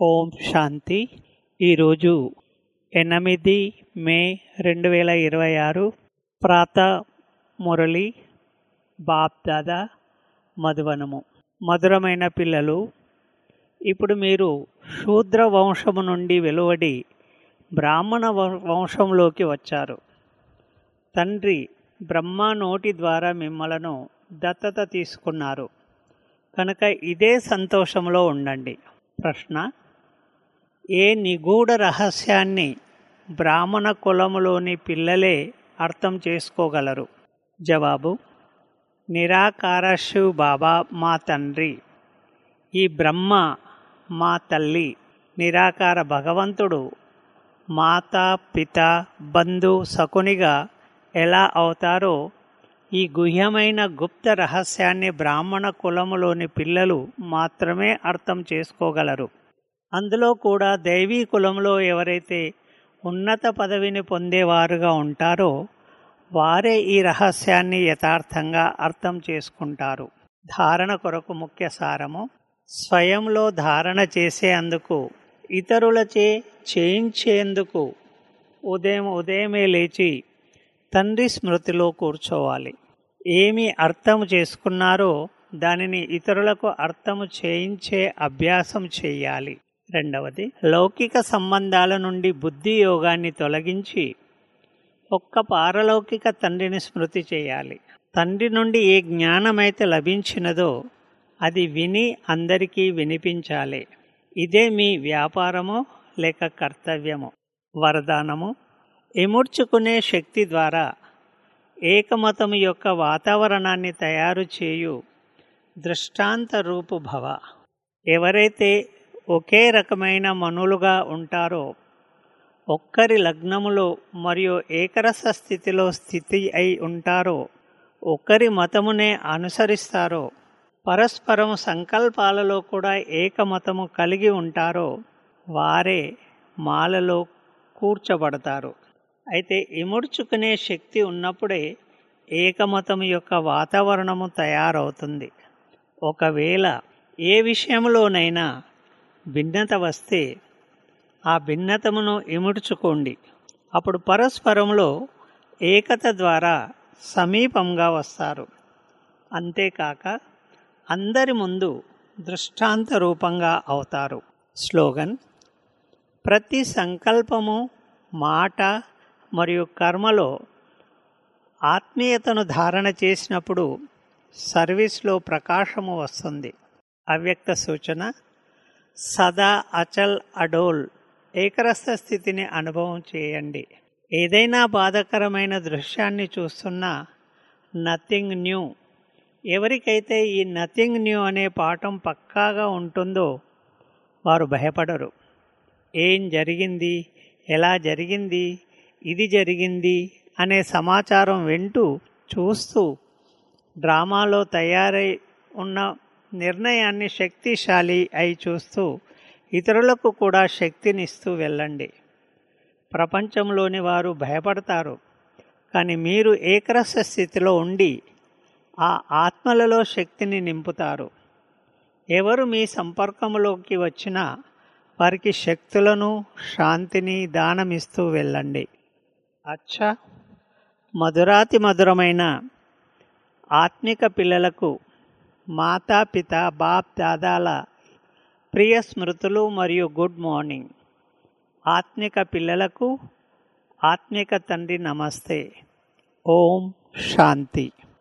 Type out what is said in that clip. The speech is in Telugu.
ఓం శాంతి. ఈరోజు 8 మే 2026 ప్రాతః మురళి బాప్ దాదా మధువనము. మధురమైన పిల్లలు, ఇప్పుడు మీరు శూద్ర వంశము నుండి వెలువడి బ్రాహ్మణ వంశంలోకి వచ్చారు. తండ్రి బ్రహ్మ నోటి ద్వారా మిమ్మలను దత్తత తీసుకున్నారు కనుక ఇదే సంతోషంలో ఉండండి. ప్రశ్న: ఏ నిగూఢ రహస్యాన్ని బ్రాహ్మణ కులములోని పిల్లలే అర్థం చేసుకోగలరు? జవాబు: నిరాకార శివ్ బాబా మా తండ్రి, ఈ బ్రహ్మ మా తల్లి, నిరాకార భగవంతుడు మాతా పిత బంధు సకునిగా ఎలా అవుతారో ఈ గుహ్యమైన గుప్త రహస్యాన్ని బ్రాహ్మణ కులములోని పిల్లలు మాత్రమే అర్థం చేసుకోగలరు. అందులో కూడా దైవీ కులంలో ఎవరైతే ఉన్నత పదవిని పొందేవారుగా ఉంటారో వారే ఈ రహస్యాన్ని యథార్థంగా అర్థం చేసుకుంటారు. ధారణ కొరకు ముఖ్య సారము: స్వయంలో ధారణ చేసేందుకు, ఇతరులచే చేయించేందుకు ఉదయమే లేచి తండ్రి స్మృతిలో కూర్చోవాలి. ఏమి అర్థం చేసుకున్నారో దానిని ఇతరులకు అర్థము చేయించే అభ్యాసం చేయాలి. రెండవది, లౌకిక సంబంధాల నుండి బుద్ధి యోగాన్ని తొలగించి ఒక్క పారలౌకిక తండ్రిని స్మృతి చేయాలి. తండ్రి నుండి ఏ జ్ఞానమైతే లభించినదో అది విని అందరికీ వినిపించాలి. ఇదే మీ వ్యాపారమో లేక కర్తవ్యమో. వరదానము: ఇముడ్చుకునే శక్తి ద్వారా ఏకమతము యొక్క వాతావరణాన్ని తయారు చేయు దృష్టాంత రూపు భవ. ఎవరైతే ఒకే రకమైన మనులుగా ఉంటారో, ఒక్కరి లగ్నములో మరియు ఏకరస స్థితిలో స్థితి అయి ఉంటారో, ఒకరి మతమునే అనుసరిస్తారో, పరస్పరం సంకల్పాలలో కూడా ఏకమతము కలిగి ఉంటారో వారే మాలలో కూర్చబడతారు. అయితే ఇముడ్చుకునే శక్తి ఉన్నప్పుడే ఏకమతం యొక్క వాతావరణము తయారవుతుంది. ఒకవేళ ఏ విషయంలోనైనా భిన్నత వస్తే ఆ భిన్నతమును ఇముడ్చుకోండి. అప్పుడు పరస్పరంలో ఏకత ద్వారా సమీపంగా వస్తారు. అంతేకాక అందరి ముందు దృష్టాంత రూపంగా అవుతారు. స్లోగన్: ప్రతి సంకల్పము, మాట మరియు కర్మలో ఆత్మీయతను ధారణ చేసినప్పుడు సర్వీస్లో ప్రకాశము వస్తుంది. అవ్యక్త సూచన: సదా అచల్ అడోల్ ఏకరస స్థితిని అనుభవం చేయండి. ఏదైనా బాధాకరమైన దృశ్యాన్ని చూస్తున్నా నథింగ్ న్యూ. ఎవరికైతే ఈ నథింగ్ న్యూ అనే పాఠం పక్కాగా ఉంటుందో వారు భయపడరు. ఏం జరిగింది, ఎలా జరిగింది, ఇది జరిగింది అనే సమాచారం వింటూ చూస్తూ డ్రామాలో తయారై ఉన్న నిర్ణయాన్ని శక్తిశాలి అయి చూస్తూ ఇతరులకు కూడా శక్తినిస్తూ వెళ్ళండి. ప్రపంచంలోని వారు భయపడతారు, కానీ మీరు ఏకరస స్థితిలో ఉండి ఆ ఆత్మలలో శక్తిని నింపుతారు. ఎవరు మీ సంపర్కంలోకి వచ్చినా వారికి శక్తులను, శాంతిని దానమిస్తూ వెళ్ళండి. అచ్చా, మధురాతి మధురమైన ఆత్మిక పిల్లలకు మాతాపిత బాప్ దాదాల ప్రియ స్మృతులు మరియు గుడ్ మార్నింగ్. ఆత్మిక పిల్లలకు ఆత్మిక తండ్రి నమస్తే. ఓం శాంతి.